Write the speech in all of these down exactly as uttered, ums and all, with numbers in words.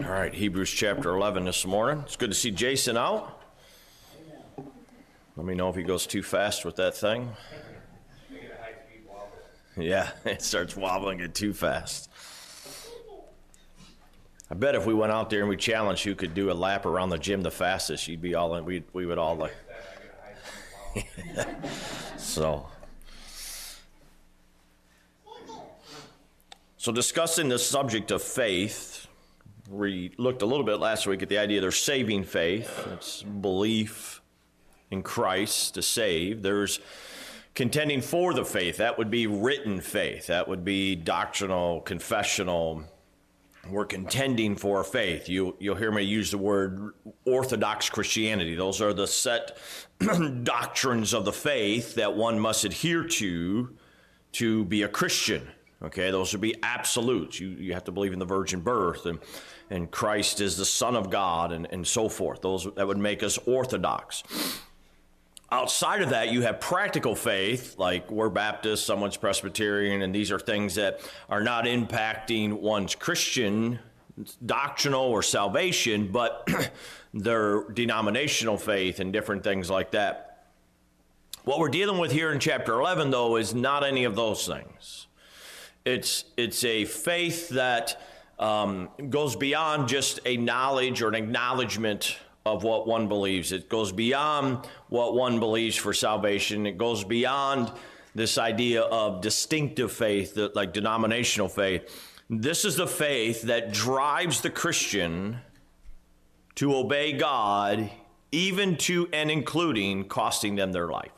All right, Hebrews chapter eleven this morning. It's good to see Jason out. Let me know if he goes too fast with that thing. Yeah, it starts wobbling it too fast. I bet if we went out there and we challenged who could do a lap around the gym the fastest, you'd be all in. We we would all like. so. So discussing the subject of faith, we looked a little bit last week at the idea there's saving faith. It's belief in Christ to save. There's contending for the faith. That would be written faith. That would be doctrinal, confessional. We're contending for faith. You, you'll hear me use the word Orthodox Christianity. Those are the set doctrines of the faith that one must adhere to to be a Christian. Okay, those would be absolutes. You you have to believe in the virgin birth and, and Christ is the Son of God and, and so forth. Those that would make us orthodox. Outside of that, you have practical faith, like we're Baptist, someone's Presbyterian, and these are things that are not impacting one's Christian doctrinal or salvation, but their denominational faith and different things like that. What we're dealing with here in chapter eleven, though, is not any of those things. It's it's a faith that um, goes beyond just a knowledge or an acknowledgement of what one believes. It goes beyond what one believes for salvation. It goes beyond this idea of distinctive faith, like denominational faith. This is the faith that drives the Christian to obey God, even to and including costing them their life.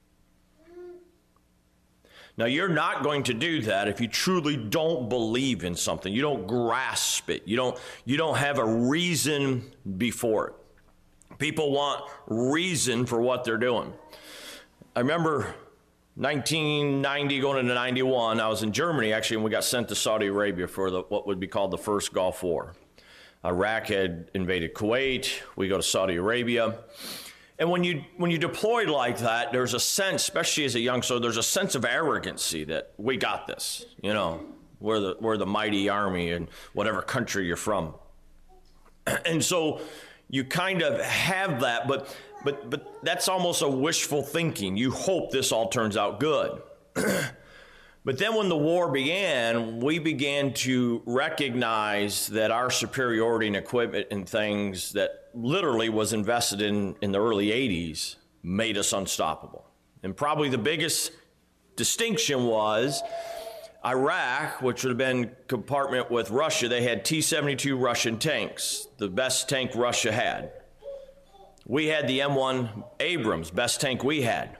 Now, you're not going to do that if you truly don't believe in something. You don't grasp it. You don't, you don't have a reason before it. People want reason for what they're doing. I remember nineteen ninety going into ninety-one, I was in Germany, actually, and we got sent to Saudi Arabia for the, what would be called the first Gulf War. Iraq had invaded Kuwait. We go to Saudi Arabia. And when you when you deploy like that, there's a sense, especially as a young soldier, there's a sense of arrogancy that we got this. You know, we're the we're the mighty army in whatever country you're from. And so you kind of have that, but but but that's almost a wishful thinking. You hope this all turns out good. But then when the war began, we began to recognize that our superiority in equipment and things that literally was invested in in the early eighties made us unstoppable. And probably the biggest distinction was Iraq, which would have been compartment with Russia. They had T seventy-two Russian tanks, the best tank Russia had. We had the M one Abrams, best tank we had.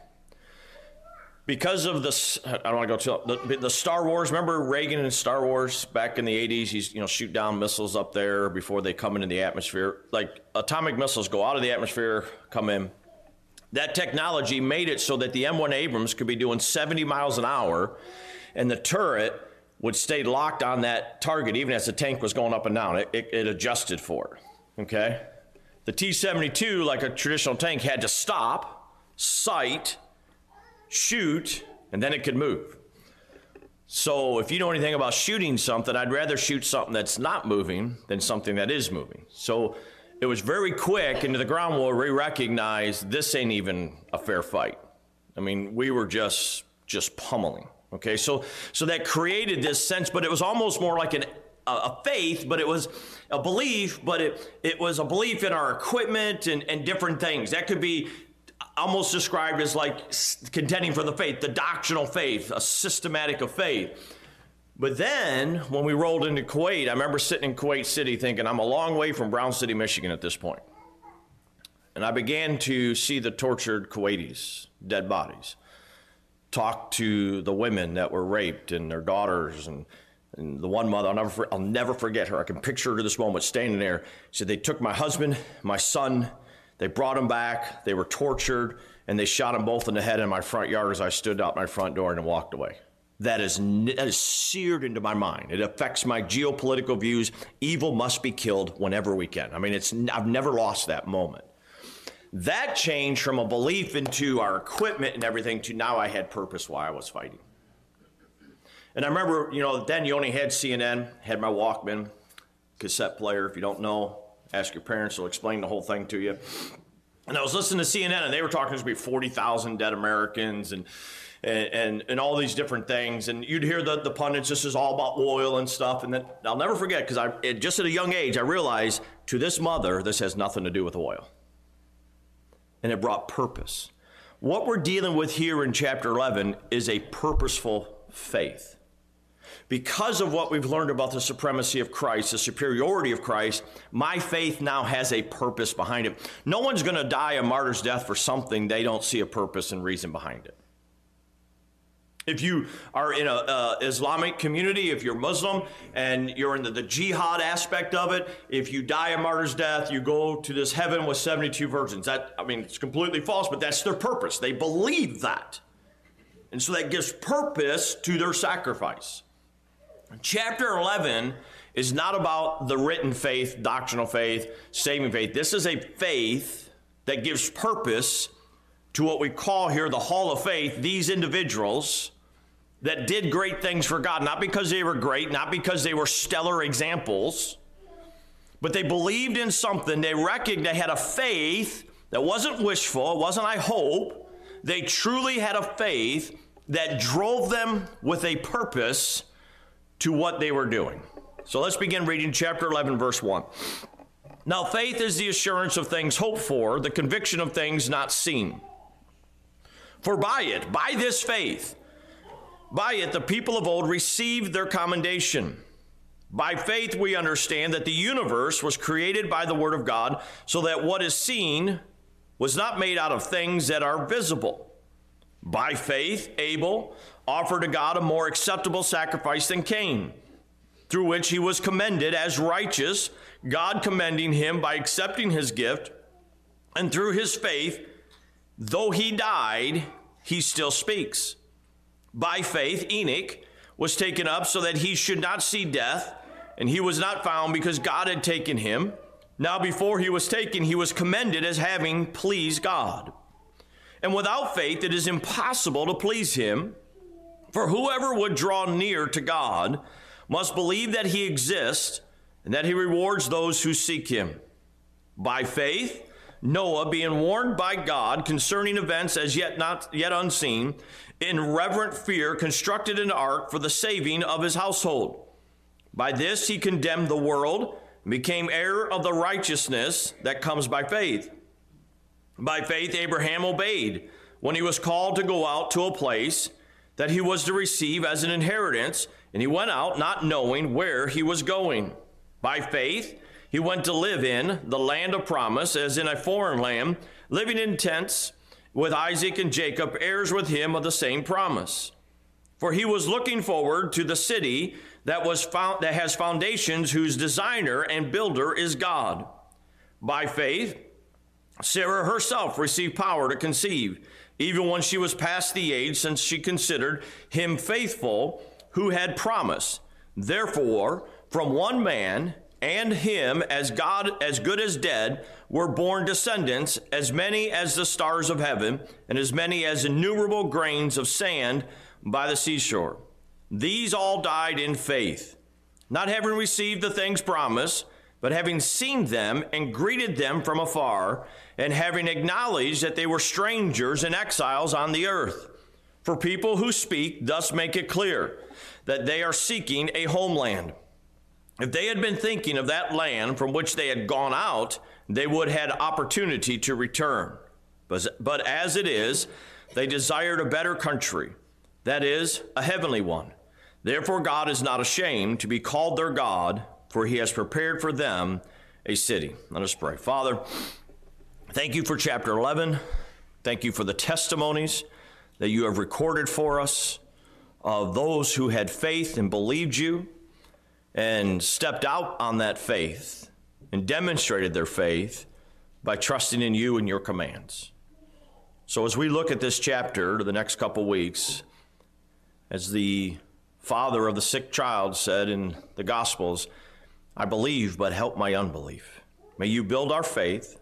Because of this, I don't want to go to the, the Star Wars. Remember Reagan in Star Wars back in the eighties? He's, you know, shoot down missiles up there before they come into the atmosphere. Like atomic missiles go out of the atmosphere, come in. That technology made it so that the M one Abrams could be doing seventy miles an hour, and the turret would stay locked on that target even as the tank was going up and down. It, it, it adjusted for it. Okay. The T seventy-two, like a traditional tank, had to stop, sight, shoot, and then it could move. So if you know anything about shooting something, I'd rather shoot something that's not moving than something that is moving. So it was very quick into the ground war. We recognized this ain't even a fair fight. I mean, we were just just pummeling. Okay, so so that created this sense, but it was almost more like an a faith, but it was a belief, but it it was a belief in our equipment and, and different things. That could be almost described as like contending for the faith, the doctrinal faith, a systematic of faith. But then when we rolled into Kuwait, I remember sitting in Kuwait City thinking, I'm a long way from Brown City, Michigan at this point. And I began to see the tortured Kuwaitis, dead bodies, talk to the women that were raped and their daughters, and, and the one mother, I'll never, I'll never forget her. I can picture her to this moment standing there. She said, they took my husband, my son, they brought him back, they were tortured, and they shot them both in the head in my front yard as I stood out my front door and walked away. That is, that is seared into my mind. It affects my geopolitical views. Evil must be killed whenever we can. I mean, it's I've never lost that moment. That changed from a belief into our equipment and everything to now I had purpose why I was fighting. And I remember, you know, then you only had C N N, had my Walkman, cassette player. If you don't know, ask your parents. They'll explain the whole thing to you. And I was listening to C N N, and they were talking there's going to be forty thousand dead Americans and, and and and all these different things. And you'd hear the, the pundits, this is all about oil and stuff. And then I'll never forget, because I it, just at a young age, I realized to this mother, this has nothing to do with oil. And it brought purpose. What we're dealing with here in chapter eleven is a purposeful faith. Because of what we've learned about the supremacy of Christ, the superiority of Christ, my faith now has a purpose behind it. No one's going to die a martyr's death for something they don't see a purpose and reason behind it. If you are in an uh, Islamic community, if you're Muslim and you're in the, the jihad aspect of it, if you die a martyr's death, you go to this heaven with seventy-two virgins. That, I mean, it's completely false, but that's their purpose. They believe that. And so that gives purpose to their sacrifice. Chapter eleven is not about the written faith, doctrinal faith, saving faith. This is a faith that gives purpose to what we call here the Hall of Faith, these individuals that did great things for God, not because they were great, not because they were stellar examples, but they believed in something. They recognized they had a faith that wasn't wishful, it wasn't I hope. They truly had a faith that drove them with a purpose to what they were doing. So let's begin reading chapter eleven, verse one. Now faith is the assurance of things hoped for, the conviction of things not seen. For by it, by this faith, by it the people of old received their commendation. By faith we understand that the universe was created by the word of God, so that what is seen was not made out of things that are visible. By faith Abel offered to God a more acceptable sacrifice than Cain, through which he was commended as righteous, God commending him by accepting his gift. And through his faith, though he died, he still speaks. By faith, Enoch was taken up so that he should not see death, and he was not found because God had taken him. Now before he was taken, he was commended as having pleased God. And without faith, it is impossible to please him. For whoever would draw near to God must believe that he exists and that he rewards those who seek him. By faith, Noah, being warned by God concerning events as yet not yet unseen, in reverent fear constructed an ark for the saving of his household. By this he condemned the world and became heir of the righteousness that comes by faith. By faith Abraham obeyed when he was called to go out to a place that he was to receive as an inheritance, and he went out not knowing where he was going. By faith he went to live in the land of promise, as in a foreign land, living in tents with Isaac and Jacob, heirs with him of the same promise. For he was looking forward to the city that was found, that has foundations, whose designer and builder is God. By faith Sarah herself received power to conceive, even when she was past the age, since she considered him faithful who had promised. Therefore, from one man, and him as God as good as dead, were born descendants, as many as the stars of heaven, and as many as innumerable grains of sand by the seashore. These all died in faith, not having received the things promised, but having seen them and greeted them from afar, and having acknowledged that they were strangers and exiles on the earth. For people who speak thus make it clear that they are seeking a homeland. If they had been thinking of that land from which they had gone out, they would have had opportunity to return. But, but as it is, they desired a better country, that is, a heavenly one. Therefore God is not ashamed to be called their God, for he has prepared for them a city. Let us pray. Father, thank you for chapter eleven. Thank you for the testimonies that you have recorded for us of those who had faith and believed you and stepped out on that faith and demonstrated their faith by trusting in you and your commands. So as we look at this chapter the next couple weeks, as the father of the sick child said in the Gospels, I believe, but help my unbelief. May you build our faith,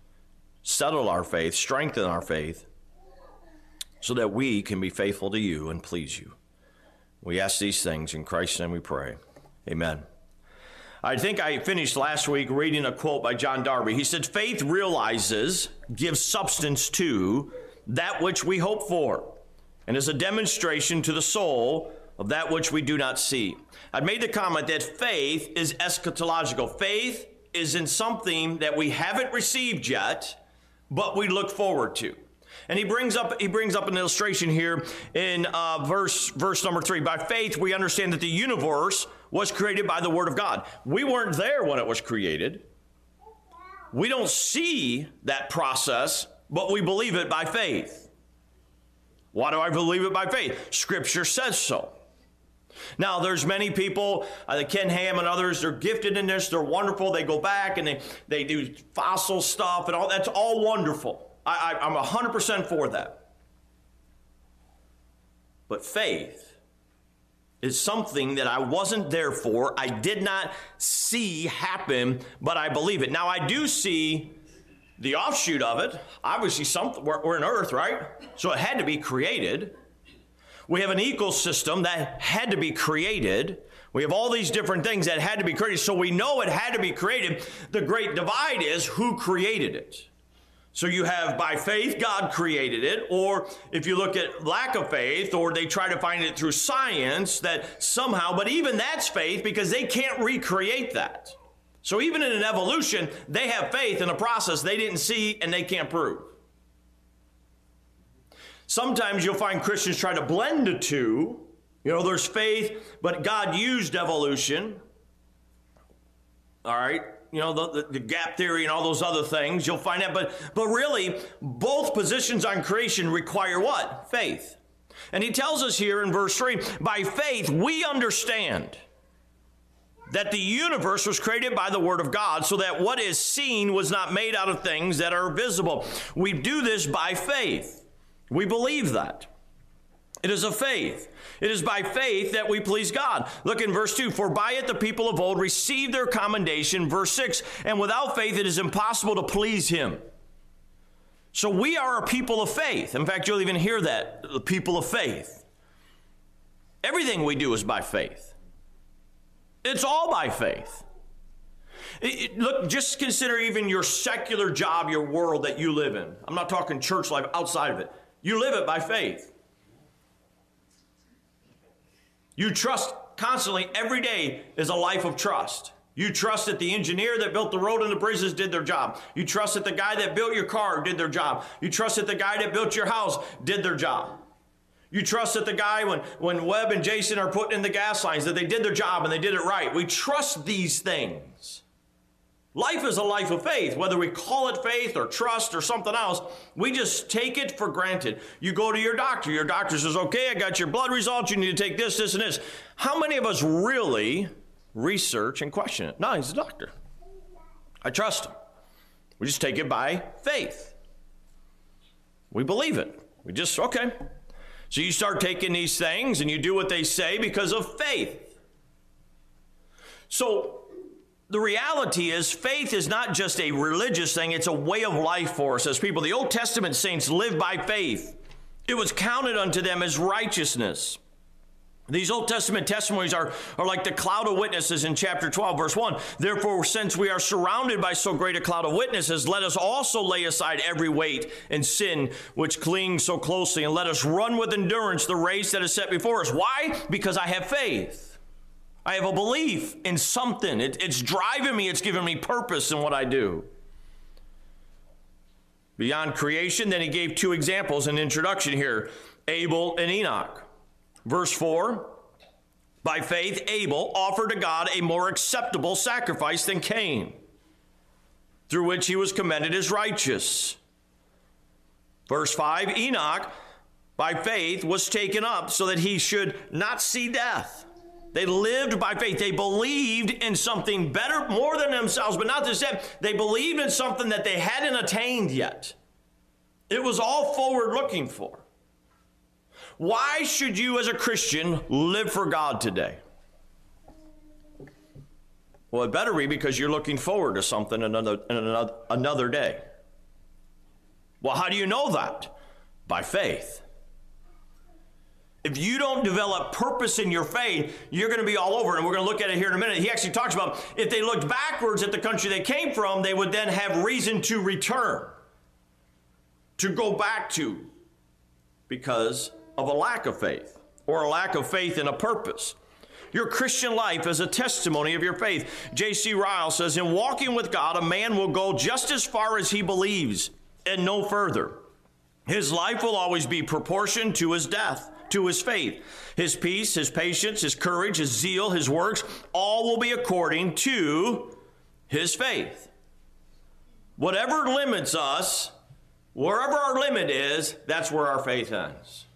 settle our faith, strengthen our faith, so that we can be faithful to you and please you. We ask these things in Christ's name we pray. Amen. I think I finished last week reading a quote by John Darby. He said, faith realizes, gives substance to that which we hope for, and is a demonstration to the soul of that which we do not see. I made the comment that faith is eschatological. Faith is in something that we haven't received yet, but we look forward to. And he brings up he brings up an illustration here in uh, verse verse number three. By faith, we understand that the universe was created by the word of God. We weren't there when it was created. We don't see that process, but we believe it by faith. Why do I believe it by faith? Scripture says so. Now, there's many people, uh, Ken Ham and others, they're gifted in this, they're wonderful. They go back and they, they do fossil stuff and all. That's all wonderful. I, I, I'm one hundred percent for that. But faith is something that I wasn't there for. I did not see happen, but I believe it. Now, I do see the offshoot of it. Obviously, something, we're, we're in Earth, right? So it had to be created. We have an ecosystem that had to be created. We have all these different things that had to be created. So we know it had to be created. The great divide is who created it. So you have by faith, God created it. Or if you look at lack of faith, or they try to find it through science that somehow, but even that's faith because they can't recreate that. So even in an evolution, they have faith in a process they didn't see and they can't prove. Sometimes you'll find Christians try to blend the two. You know, there's faith, but God used evolution. All right. You know, the, the, the gap theory and all those other things. You'll find that. But, but really, both positions on creation require what? Faith. And he tells us here in verse three, by faith we understand that the universe was created by the word of God, so that what is seen was not made out of things that are visible. We do this by faith. We believe that. It is of faith. It is by faith that we please God. Look in verse two. For by it the people of old received their commendation. Verse six. And without faith it is impossible to please him. So we are a people of faith. In fact, you'll even hear that. The people of faith. Everything we do is by faith. It's all by faith. It, it, look, just consider even your secular job, your world that you live in. I'm not talking church life, outside of it. You live it by faith. You trust constantly. Every day is a life of trust. You trust that the engineer that built the road and the bridges did their job. You trust that the guy that built your car did their job. You trust that the guy that built your house did their job. You trust that the guy, when, when Webb and Jason are putting in the gas lines, that they did their job and they did it right. We trust these things. Life is a life of faith. Whether we call it faith or trust or something else, we just take it for granted. You go to your doctor. Your doctor says, okay, I got your blood results. You need to take this, this, and this. How many of us really research and question it? No, he's a doctor. I trust him. We just take it by faith. We believe it. We just, okay. So you start taking these things and you do what they say because of faith. So the reality is faith is not just a religious thing, it's a way of life for us as people. The Old Testament saints lived by faith. It was counted unto them as righteousness. These Old Testament testimonies are, are like the cloud of witnesses in chapter twelve, verse one. Therefore, since we are surrounded by so great a cloud of witnesses, let us also lay aside every weight and sin which clings so closely, and let us run with endurance the race that is set before us. Why? Because I have faith. I have a belief in something. It, it's driving me. It's giving me purpose in what I do. Beyond creation, then he gave two examples in the introduction here, Abel and Enoch. Verse four, by faith, Abel offered to God a more acceptable sacrifice than Cain, through which he was commended as righteous. Verse five, Enoch, by faith, was taken up so that he should not see death. They lived by faith. They believed in something better, more than themselves, but not just that. They believed in something that they hadn't attained yet. It was all forward looking for. Why should you as a Christian live for God today? Well, it better be because you're looking forward to something another, another, another day. Well, how do you know that? By faith. If you don't develop purpose in your faith, you're going to be all over. And we're going to look at it here in a minute. He actually talks about if they looked backwards at the country they came from, they would then have reason to return, to go back to, because of a lack of faith or a lack of faith in a purpose. Your Christian life is a testimony of your faith. J C Ryle says, in walking with God, a man will go just as far as he believes and no further. His life will always be proportioned to his death, to his faith. His peace, his patience, his courage, his zeal, his works, all will be according to his faith. Whatever limits us, wherever our limit is, that's where our faith ends.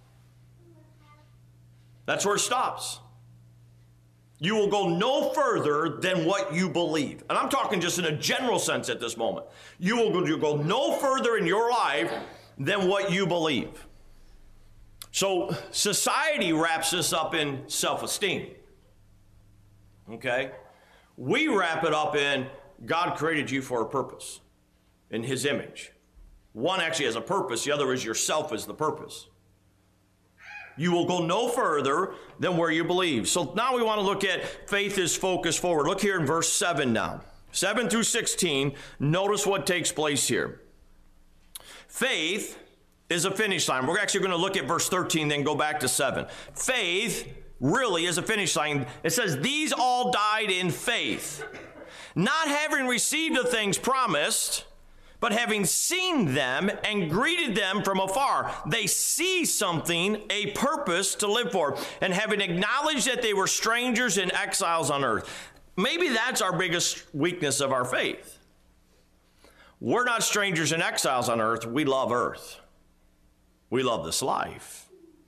That's where it stops. You will go no further than what you believe. And I'm talking just in a general sense at this moment. You will go, you'll go no further in your life than what you believe. So society wraps this up in self-esteem. Okay? We wrap it up in God created you for a purpose in his image. One actually has a purpose. The other is yourself is the purpose. You will go no further than where you believe. So now we want to look at faith is focused forward. Look here in verse seven now. seven through sixteen. Notice what takes place here. Faith is a finish line. We're actually going to look at verse thirteen, then go back to seven. Faith really is a finish line. It says, these all died in faith, not having received the things promised, but having seen them and greeted them from afar. They see something, a purpose to live for, and having acknowledged that they were strangers and exiles on earth. Maybe that's our biggest weakness of our faith. We're not strangers and exiles on earth. We love earth. We love this life.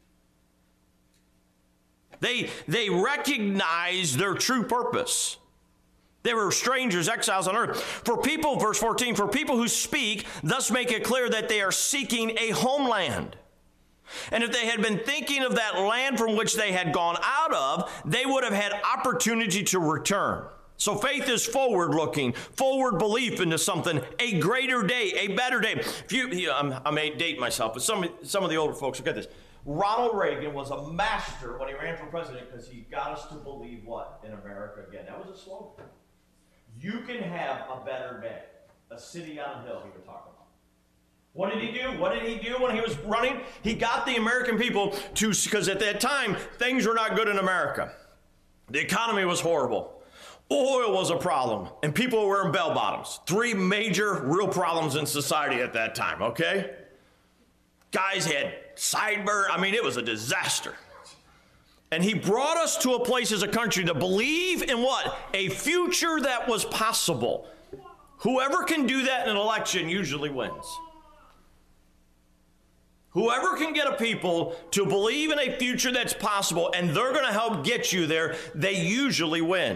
They, they recognize their true purpose. They were strangers, exiles on earth. For people, verse fourteen, for people who speak, thus make it clear that they are seeking a homeland. And if they had been thinking of that land from which they had gone out of, they would have had opportunity to return. So faith is forward-looking, forward belief into something, a greater day, a better day. If you, you know, I may date myself, but some, some of the older folks will get this. Ronald Reagan was a master when he ran for president because he got us to believe what in America again? That was a slogan. You can have a better day. A city on a hill he was talking about. What did he do? What did he do when he was running? He got the American people to, because at that time, things were not good in America. The economy was horrible. Oil was a problem, and people were wearing bell bottoms. Three major real problems in society at that time, okay? Guys had sideburn. I mean, it was a disaster. And he brought us to a place as a country to believe in what? A future that was possible. Whoever can do that in an election usually wins. Whoever can get a people to believe in a future that's possible and they're going to help get you there, they usually win.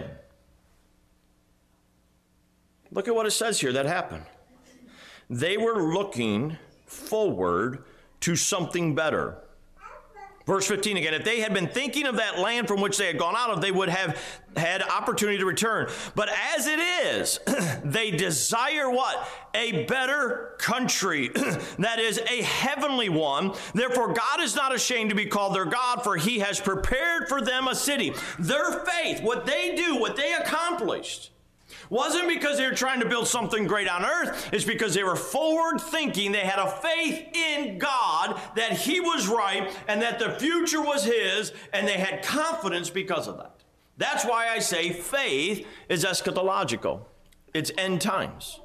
Look at what it says here that happened. They were looking forward to something better. Verse fifteen again, if they had been thinking of that land from which they had gone out of, they would have had opportunity to return. But as it is, they desire what? A better country, that is a heavenly one. Therefore, God is not ashamed to be called their God, for he has prepared for them a city. Their faith, what they do, what they accomplished, wasn't because they were trying to build something great on earth. It's because they were forward thinking. They had a faith in God that he was right and that the future was his, and they had confidence because of that. That's why I say faith is eschatological. It's end times.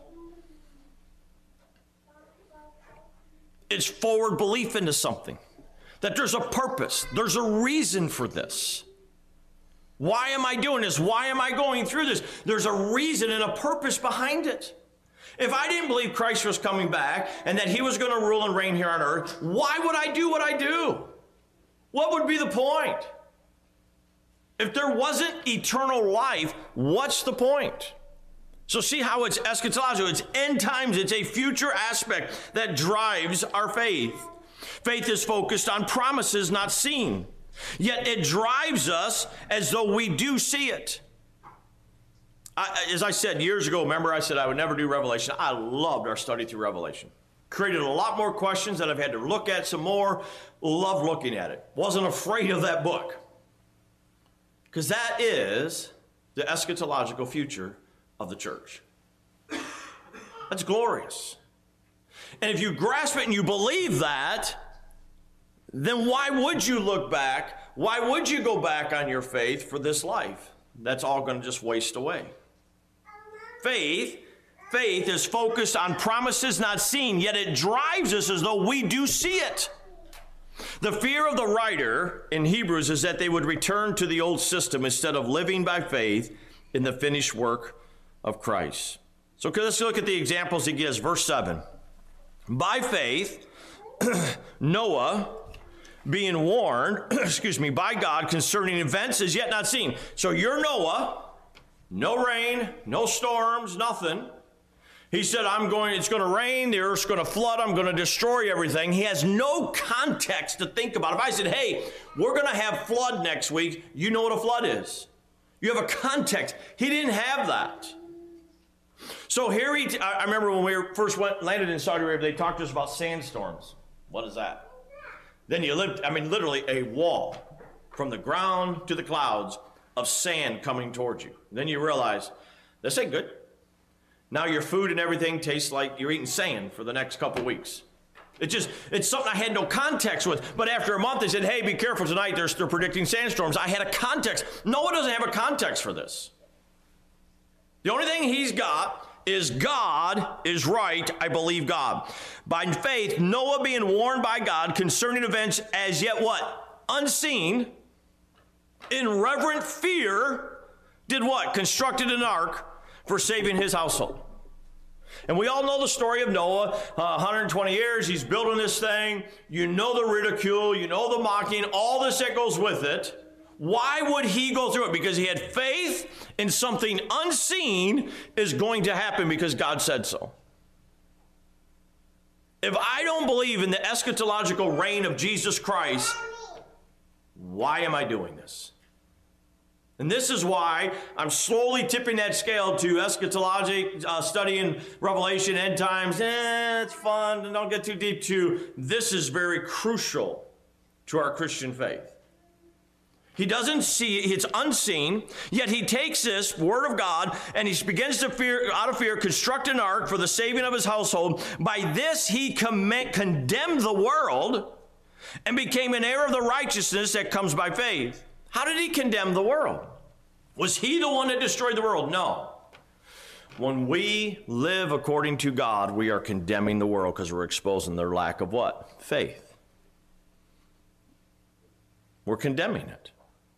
It's forward belief into something, that there's a purpose. There's a reason for this. Why am I doing this? Why am I going through this? There's a reason and a purpose behind it. If I didn't believe Christ was coming back and that he was going to rule and reign here on earth, why would I do what I do? What would be the point? If there wasn't eternal life, what's the point? So see how it's eschatological. It's end times. It's a future aspect that drives our faith. Faith is focused on promises not seen. Yet it drives us as though we do see it. I, as I said years ago, remember I said I would never do Revelation. I loved our study through Revelation. Created a lot more questions that I've had to look at some more. Love looking at it. Wasn't afraid of that book. Because that is the eschatological future of the church. That's glorious. And if you grasp it and you believe that, then why would you look back? Why would you go back on your faith for this life? That's all going to just waste away. Faith, faith is focused on promises not seen, yet it drives us as though we do see it. The fear of the writer in Hebrews is that they would return to the old system instead of living by faith in the finished work of Christ. So let's look at the examples he gives. Verse seven. By faith, Noah, being warned, excuse me, by God concerning events as yet not seen. So you're Noah, no rain, no storms, nothing. He said, I'm going, it's going to rain, the earth's going to flood, I'm going to destroy everything. He has no context to think about. If I said, hey, we're going to have flood next week, you know what a flood is. You have a context. He didn't have that. So here he, I remember when we first went, landed in Saudi Arabia, they talked to us about sandstorms. What is that? Then you lived, I mean, literally a wall from the ground to the clouds of sand coming towards you. Then you realize, this ain't good. Now your food and everything tastes like you're eating sand for the next couple weeks. It just, it's something I had no context with. But after a month, they said, hey, be careful tonight. They're, they're predicting sandstorms. I had a context. Noah doesn't have a context for this. The only thing he's got is God is right. I believe God. By faith, Noah being warned by God concerning events as yet what? Unseen, in reverent fear, did what? Constructed an ark for saving his household. And we all know the story of Noah, uh, one hundred twenty years, he's building this thing. You know the ridicule, you know the mocking, all this that goes with it. Why would he go through it? Because he had faith in something unseen is going to happen because God said so. If I don't believe in the eschatological reign of Jesus Christ, why am I doing this? And this is why I'm slowly tipping that scale to eschatology, uh, studying Revelation, end times. Eh, it's fun, and don't get too deep to. This is very crucial to our Christian faith. He doesn't see, it's unseen, yet he takes this word of God and he begins to fear, out of fear, construct an ark for the saving of his household. By this he com- condemned the world and became an heir of the righteousness that comes by faith. How did he condemn the world? Was he the one that destroyed the world? No. When we live according to God, we are condemning the world because we're exposing their lack of what? Faith. We're condemning it.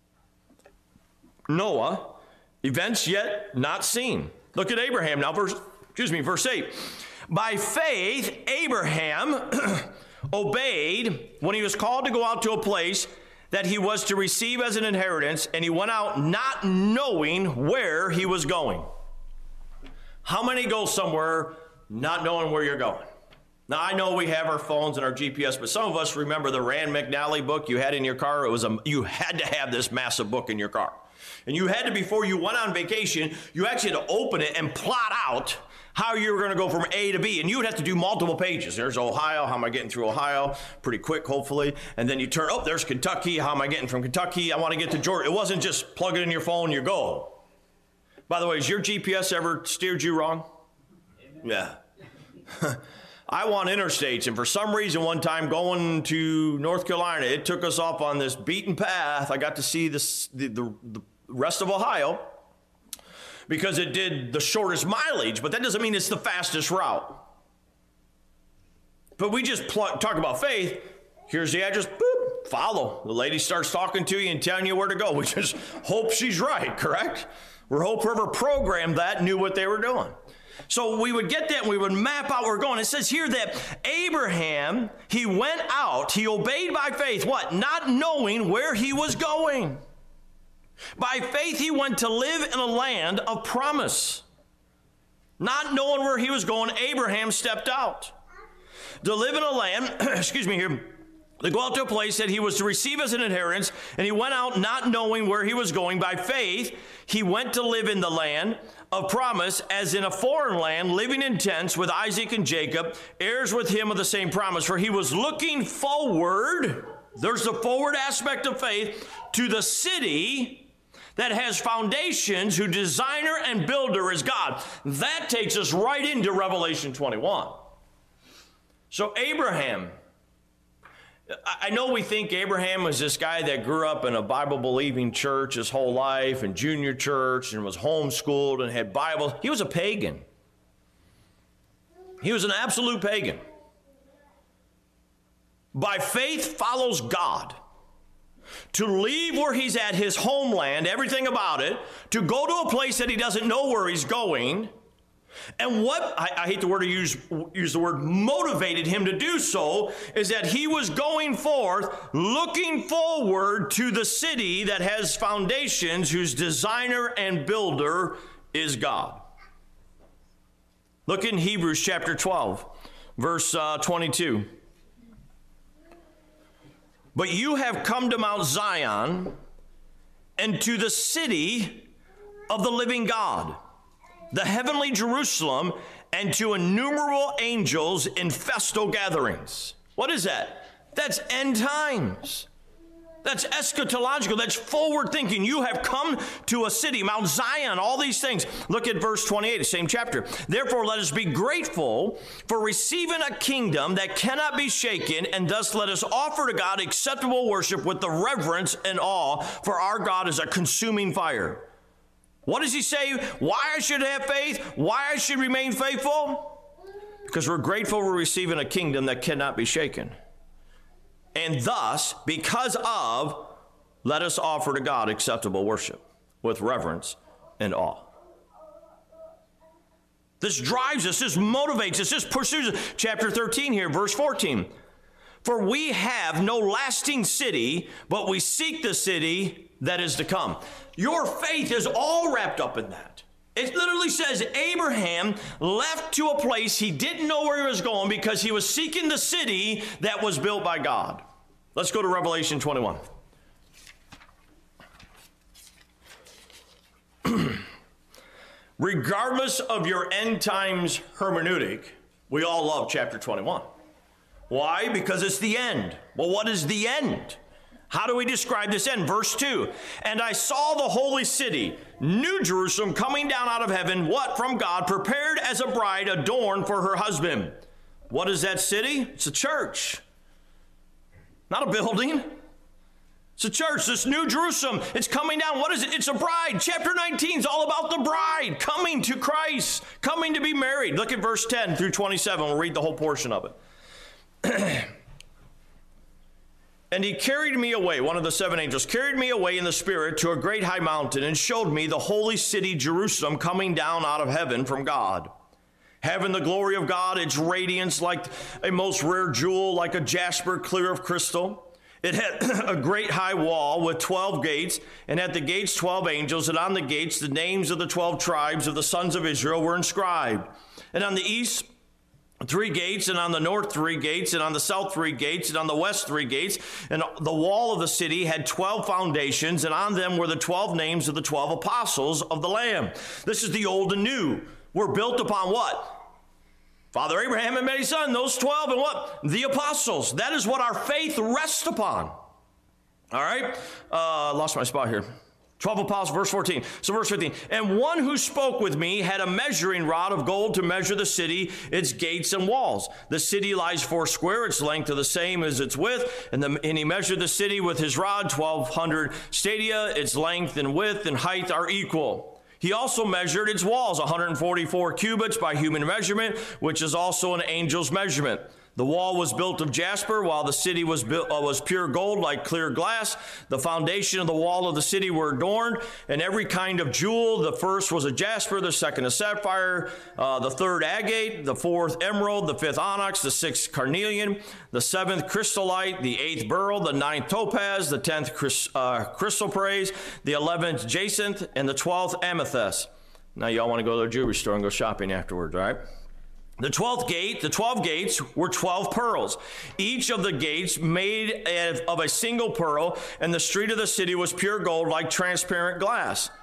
Noah, events yet not seen. Look at Abraham now, verse, excuse me, verse eight. By faith, Abraham obeyed when he was called to go out to a place that he was to receive as an inheritance, and he went out not knowing where he was going. How many go somewhere not knowing where you're going? Now, I know we have our phones and our G P S, but some of us remember the Rand McNally book you had in your car. It was a, you had to have this massive book in your car. And you had to, before you went on vacation, you actually had to open it and plot out how you were going to go from A to B. And you would have to do multiple pages. There's Ohio. How am I getting through Ohio? Pretty quick, hopefully. And then you turn, oh, there's Kentucky. How am I getting from Kentucky? I want to get to Georgia. It wasn't just plug it in your phone, you go. By the way, has your G P S ever steered you wrong? Amen. Yeah. I want interstates, and for some reason one time going to North Carolina, it took us off on this beaten path. I got to see this, the, the, the rest of Ohio because it did the shortest mileage, but that doesn't mean it's the fastest route. But we just pl- talk about faith. Here's the address, boop, follow. The lady starts talking to you and telling you where to go. We just hope she's right, correct? We hope whoever programmed that knew what they were doing. So we would get that and we would map out where we're going. It says here that Abraham, he went out, he obeyed by faith, what? Not knowing where he was going. By faith, he went to live in a land of promise. Not knowing where he was going, Abraham stepped out. To live in a land, excuse me here, to go out to a place that he was to receive as an inheritance, and he went out not knowing where he was going. By faith, he went to live in the land of promise, as in a foreign land, living in tents with Isaac and Jacob, heirs with him of the same promise. For he was looking forward, there's the forward aspect of faith, to the city that has foundations, whose designer and builder is God. That takes us right into Revelation twenty-one. So Abraham, I know we think Abraham was this guy that grew up in a Bible-believing church his whole life, and junior church, and was homeschooled and had Bible. He was a pagan. He was an absolute pagan. By faith follows God. To leave where he's at, his homeland, everything about it, to go to a place that he doesn't know where he's going. And what, I, I hate the word to use, use the word motivated him to do so, is that he was going forth, looking forward to the city that has foundations, whose designer and builder is God. Look in Hebrews chapter twelve, verse uh, twenty-two. But you have come to Mount Zion and to the city of the living God, the heavenly Jerusalem, and to innumerable angels in festal gatherings. What is that? That's end times. That's eschatological. That's forward thinking. You have come to a city, Mount Zion, all these things. Look at verse twenty-eight, the same chapter. Therefore, let us be grateful for receiving a kingdom that cannot be shaken, and thus let us offer to God acceptable worship with the reverence and awe, for our God is a consuming fire. What does he say? Why I should have faith? Why I should remain faithful? Because we're grateful we're receiving a kingdom that cannot be shaken. And thus, because of, let us offer to God acceptable worship with reverence and awe. This drives us, this motivates us, this pursues us. Chapter thirteen here, verse fourteen. For we have no lasting city, but we seek the city that is to come. Your faith is all wrapped up in that. It literally says Abraham left to a place he didn't know where he was going because he was seeking the city that was built by God. Let's go to Revelation twenty-one. Regardless of your end times hermeneutic, we all love chapter twenty-one. Why? Because it's the end. Well, what is the end? How do we describe this end? Verse two, and I saw the holy city, New Jerusalem, coming down out of heaven, what? From God, prepared as a bride adorned for her husband. What is that city? It's a church. Not a building. It's a church, this New Jerusalem. It's coming down. What is it? It's a bride. Chapter nineteen is all about the bride coming to Christ, coming to be married. Look at verse ten through twenty-seven. We'll read the whole portion of it. And he carried me away, one of the seven angels, carried me away in the spirit to a great high mountain and showed me the holy city Jerusalem coming down out of heaven from God, having the glory of God, its radiance like a most rare jewel, like a jasper clear of crystal. It had a great high wall with twelve gates, and at the gates twelve angels, and on the gates the names of the twelve tribes of the sons of Israel were inscribed. And on the east three gates, and on the north three gates, and on the south three gates, and on the west three gates. And the wall of the city had twelve foundations, and on them were the twelve names of the twelve apostles of the Lamb. This is the old and new. We're built upon what? Father Abraham and many sons, those twelve, and what? The apostles. That is what our faith rests upon. All right? Uh, lost my spot here. twelve apostles, verse fourteen. So verse fifteen. And one who spoke with me had a measuring rod of gold to measure the city, its gates and walls. The city lies four square, its length are the same as its width. And, the, and he measured the city with his rod, twelve hundred stadia. Its length and width and height are equal. He also measured its walls, one hundred forty-four cubits by human measurement, which is also an angel's measurement. The wall was built of jasper, while the city was built uh, was pure gold, like clear glass. The foundation of the wall of the city were adorned, and every kind of jewel. The first was a jasper, the second a sapphire, uh, the third agate, the fourth emerald, the fifth onyx, the sixth carnelian, the seventh chrysolite, the eighth beryl, the ninth topaz, the tenth chris, uh, chrysoprase, the eleventh jacinth, and the twelfth amethyst. Now y'all want to go to the jewelry store and go shopping afterwards, right? The twelfth gate, the twelve gates were twelve pearls, each of the gates made of a single pearl, and the street of the city was pure gold like transparent glass.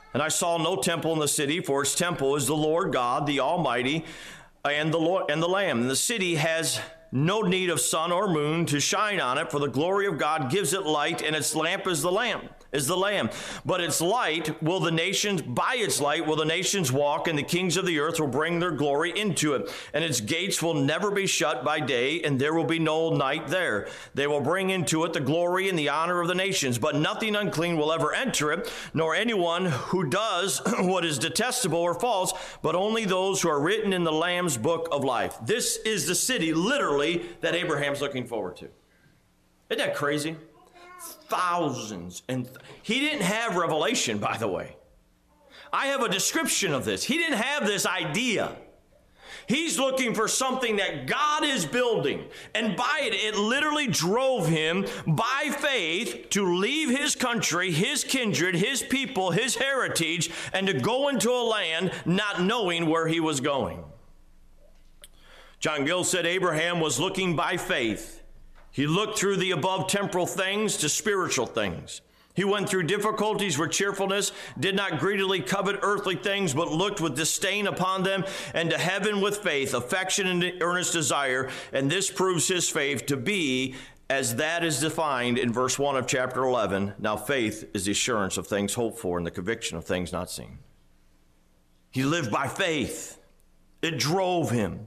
And I saw no temple in the city, for its temple is the Lord God, the Almighty, and the Lord and the Lamb. And the city has no need of sun or moon to shine on it, for the glory of God gives it light, and its lamp is the Lamb, is the Lamb. But its light will the nations, by its light will the nations walk, and the kings of the earth will bring their glory into it. And its gates will never be shut by day, and there will be no night there. They will bring into it the glory and the honor of the nations, but nothing unclean will ever enter it, nor anyone who does what is detestable or false, but only those who are written in the Lamb's book of life. This is the city, literally, that Abraham's looking forward to. Isn't that crazy? Thousands. And th- he didn't have revelation, by the way. I have a description of this. He didn't have this idea. He's looking for something that God is building. And by it, it literally drove him by faith to leave his country, his kindred, his people, his heritage, and to go into a land not knowing where he was going. John Gill said Abraham was looking by faith. He looked through the above temporal things to spiritual things. He went through difficulties with cheerfulness, did not greedily covet earthly things, but looked with disdain upon them, and to heaven with faith, affection, and earnest desire. And this proves his faith to be as that is defined in verse one of chapter eleven. Now faith is the assurance of things hoped for and the conviction of things not seen. He lived by faith. It drove him.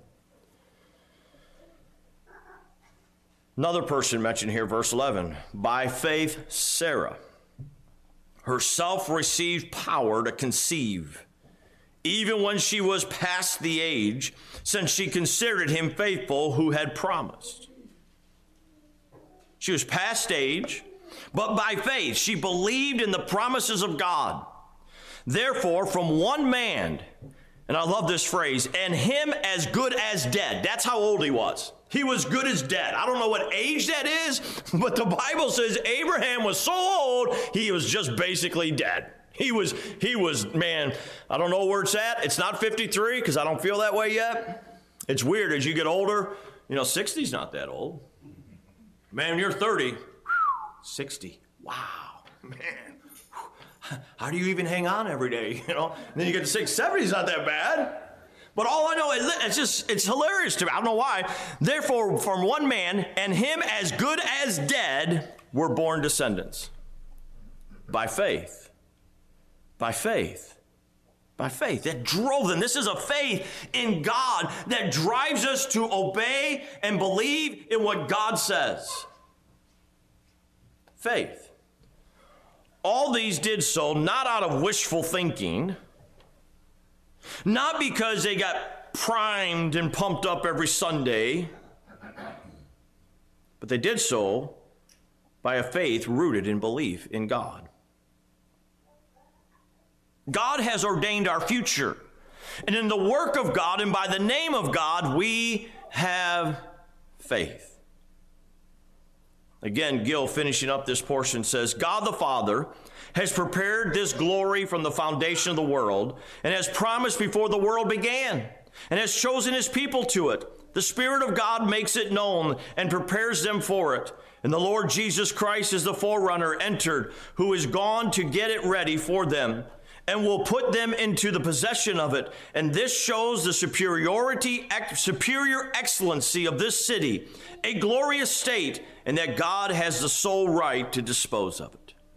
Another person mentioned here, verse eleven, by faith Sarah herself received power to conceive, even when she was past the age, since she considered him faithful who had promised. She was past age, but by faith she believed in the promises of God. Therefore, from one man, and I love this phrase, and him as good as dead. That's how old he was. He was good as dead. I don't know what age that is, but the Bible says Abraham was so old, he was just basically dead. He was, he was, man, I don't know where it's at. It's not fifty-three because I don't feel that way yet. It's weird as you get older. You know, sixty's not that old. Man, when you're thirty, sixty. Wow, man. How do you even hang on every day? You know, and then you get to six, seventy's not that bad. But all I know, it's just, it's hilarious to me. I don't know why. Therefore, from one man, and him as good as dead, were born descendants. By faith. By faith. By faith. That drove them. This is a faith in God that drives us to obey and believe in what God says. Faith. All these did so not out of wishful thinking, not because they got primed and pumped up every Sunday, but they did so by a faith rooted in belief in God. God has ordained our future, and in the work of God and by the name of God, we have faith. Again, Gill, finishing up this portion, says, God the Father has prepared this glory from the foundation of the world and has promised before the world began and has chosen his people to it. The Spirit of God makes it known and prepares them for it. And the Lord Jesus Christ is the forerunner entered, who is gone to get it ready for them and will put them into the possession of it. And this shows the superiority, ex- superior excellency of this city, a glorious state, and that God has the sole right to dispose of it.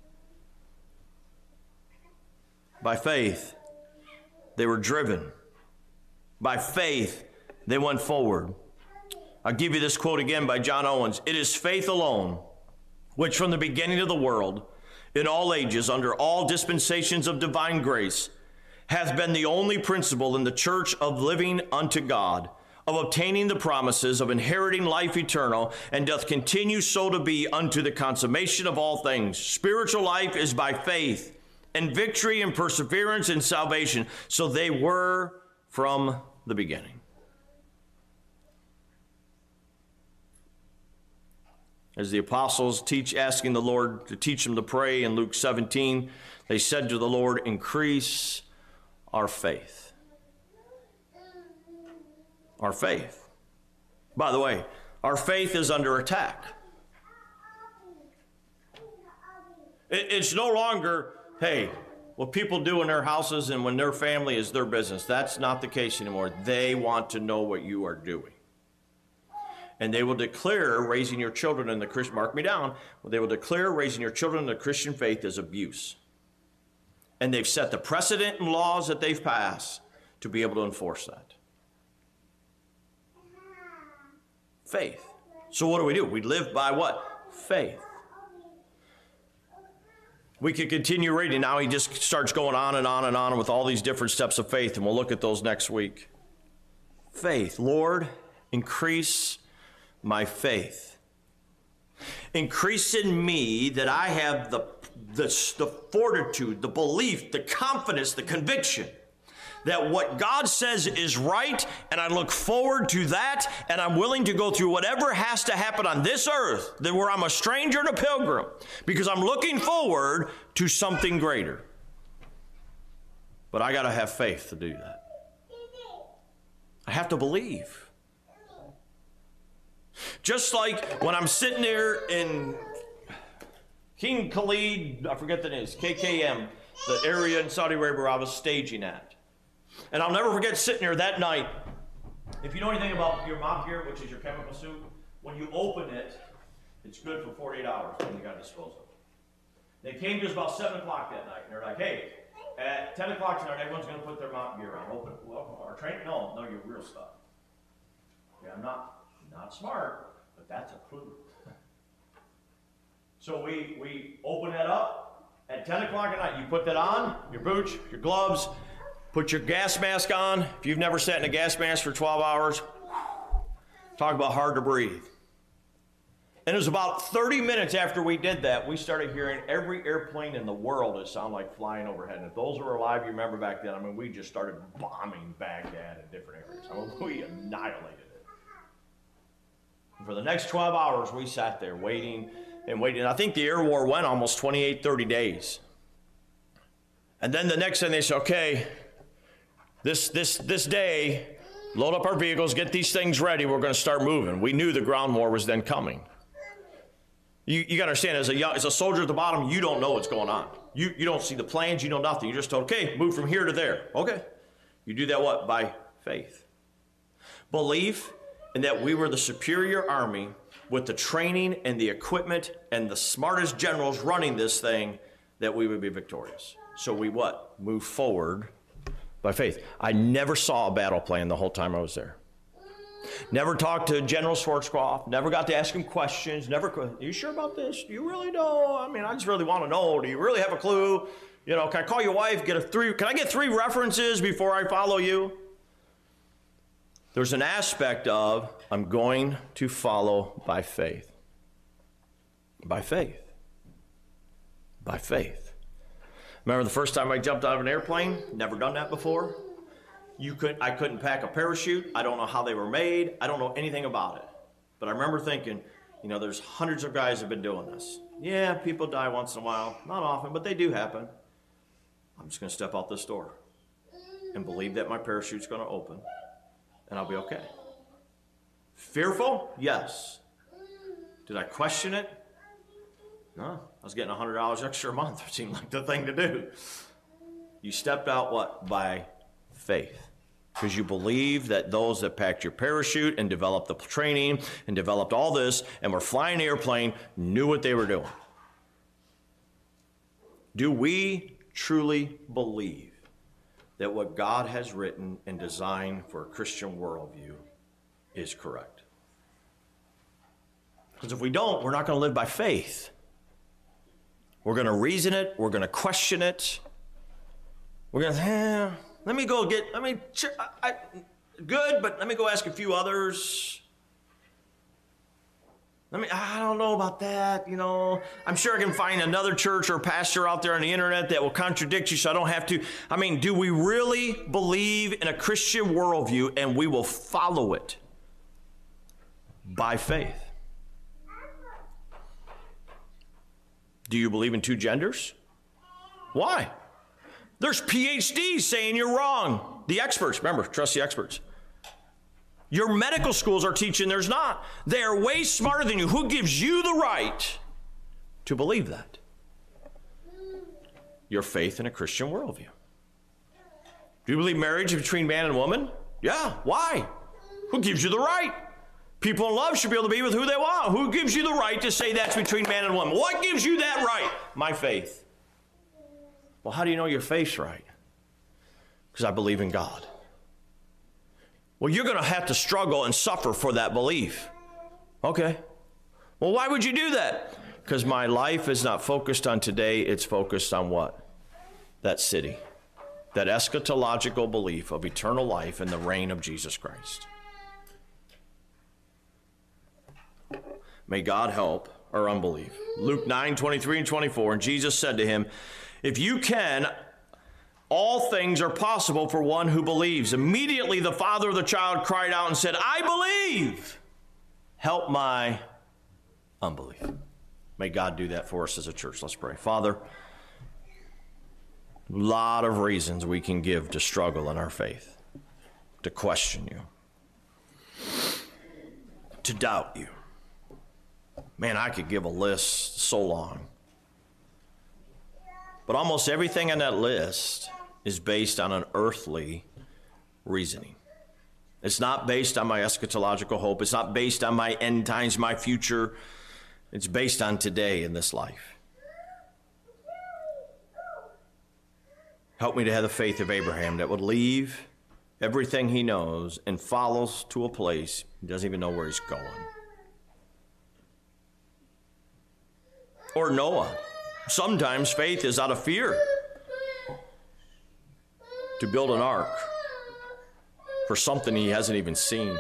By faith, they were driven. By faith, they went forward. I'll give you this quote again by John Owens. It is faith alone, which from the beginning of the world, in all ages, under all dispensations of divine grace, hath been the only principle in the church of living unto God, of obtaining the promises, of inheriting life eternal, and doth continue so to be unto the consummation of all things. Spiritual life is by faith, and victory and perseverance and salvation. So they were from the beginning. As the apostles teach, asking the Lord to teach them to pray in Luke seventeen, they said to the Lord, increase our faith. Our faith. By the way, our faith is under attack. It's no longer, hey, what people do in their houses and when their family is their business. That's not the case anymore. They want to know what you are doing. And they will declare raising your children in the Christian, mark me down, they will declare raising your children in the Christian faith as abuse. And they've set the precedent and laws that they've passed to be able to enforce that. Faith. So what do we do? We live by what? Faith. We could continue reading. Now he just starts going on and on and on with all these different steps of faith, and we'll look at those next week. Faith. Lord, increase my faith. Increase in me that I have the, the, the fortitude, the belief, the confidence, the conviction that what God says is right, and I look forward to that, and I'm willing to go through whatever has to happen on this earth, that where I'm a stranger and a pilgrim, because I'm looking forward to something greater. But I got to have faith to do that. I have to believe. Just like when I'm sitting there in King Khalid, I forget the name, K K M, the area in Saudi Arabia where I was staging at. And I'll never forget sitting there that night. If you know anything about your mop gear, which is your chemical suit, when you open it, it's good for forty-eight hours, and you got to dispose of it. They came to us about seven o'clock that night, and they're like, hey, at ten o'clock tonight, everyone's going to put their mop gear on. Open it. Well, our train? No, no, your real stuff. Yeah, I'm not, not smart, but that's a clue. So we, we open that up. At ten o'clock at night, you put that on, your boots, your gloves, put your gas mask on. If you've never sat in a gas mask for twelve hours, talk about hard to breathe. And it was about thirty minutes after we did that, we started hearing every airplane in the world that sounded like flying overhead. And if those were alive, you remember back then, I mean, we just started bombing Baghdad in different areas. I mean, we annihilated it. And for the next twelve hours, we sat there waiting and waiting. I think the air war went almost twenty-eight, thirty days. And then the next thing they said, okay, This this this day, load up our vehicles, get these things ready, we're going to start moving. We knew the ground war was then coming. You, you got to understand, as a, young, as a soldier at the bottom, you don't know what's going on. You, you don't see the plans, you know nothing. You're just told, okay, move from here to there. Okay. You do that what? By faith. Belief in that we were the superior army with the training and the equipment and the smartest generals running this thing, that we would be victorious. So we what? Move forward by faith. I never saw a battle plan the whole time I was there. Never talked to General Schwarzkopf. Never got to ask him questions. Never, are you sure about this? Do you really know? I mean, I just really want to know. Do you really have a clue? You know, can I call your wife? Get a three? Can I get three references before I follow you? There's an aspect of I'm going to follow by faith. By faith. By faith. Remember the first time I jumped out of an airplane? Never done that before. You could, I couldn't pack a parachute. I don't know how they were made. I don't know anything about it. But I remember thinking, you know, there's hundreds of guys that have been doing this. Yeah, people die once in a while. Not often, but they do happen. I'm just going to step out this door and believe that my parachute's going to open and I'll be okay. Fearful? Yes. Did I question it? No. I was getting one hundred dollars extra a month. It seemed like the thing to do. You stepped out what? By faith. Because you believe that those that packed your parachute and developed the training and developed all this and were flying an airplane knew what they were doing. Do we truly believe that what God has written and designed for a Christian worldview is correct? Because if we don't, we're not going to live by faith. We're going to reason it. We're going to question it. We're going to, eh, let me go get, let me, I, I, good, but let me go ask a few others. Let me, I don't know about that, you know. I'm sure I can find another church or pastor out there on the internet that will contradict you so I don't have to. I mean, do we really believe in a Christian worldview and we will follow it by faith? Do you believe in two genders? Why? There's P H Ds saying you're wrong. The experts, remember, trust the experts. Your medical schools are teaching there's not. They are way smarter than you. Who gives you the right to believe that? your faith in a Christian worldview. Do you believe marriage is between man and woman? Yeah. Why? Who gives you the right? People in love should be able to be with who they want. Who gives you the right to say that's between man and woman? What gives you that right? My faith. Well, how do you know your faith's right? Because I believe in God. Well, you're going to have to struggle and suffer for that belief. Okay. Well, why would you do that? Because my life is not focused on today. It's focused on what? That city. That eschatological belief of eternal life and the reign of Jesus Christ. May God help our unbelief. Luke nine, twenty-three and twenty-four, and Jesus said to him, if you can, all things are possible for one who believes. Immediately the father of the child cried out and said, I believe. Help my unbelief. May God do that for us as a church. Let's pray. Father, a lot of reasons we can give to struggle in our faith, to question you, to doubt you. Man, I could give a list so long. But almost everything on that list is based on an earthly reasoning. It's not based on my eschatological hope. It's not based on my end times, my future. It's based on today in this life. Help me to have the faith of Abraham that would leave everything he knows and follows to a place he doesn't even know where he's going. Or Noah. Sometimes faith is out of fear to build an ark for something he hasn't even seen.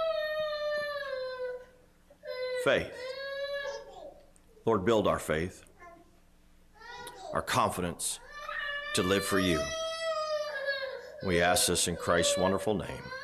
Faith. Lord, build our faith, our confidence to live for you. We ask this in Christ's wonderful name.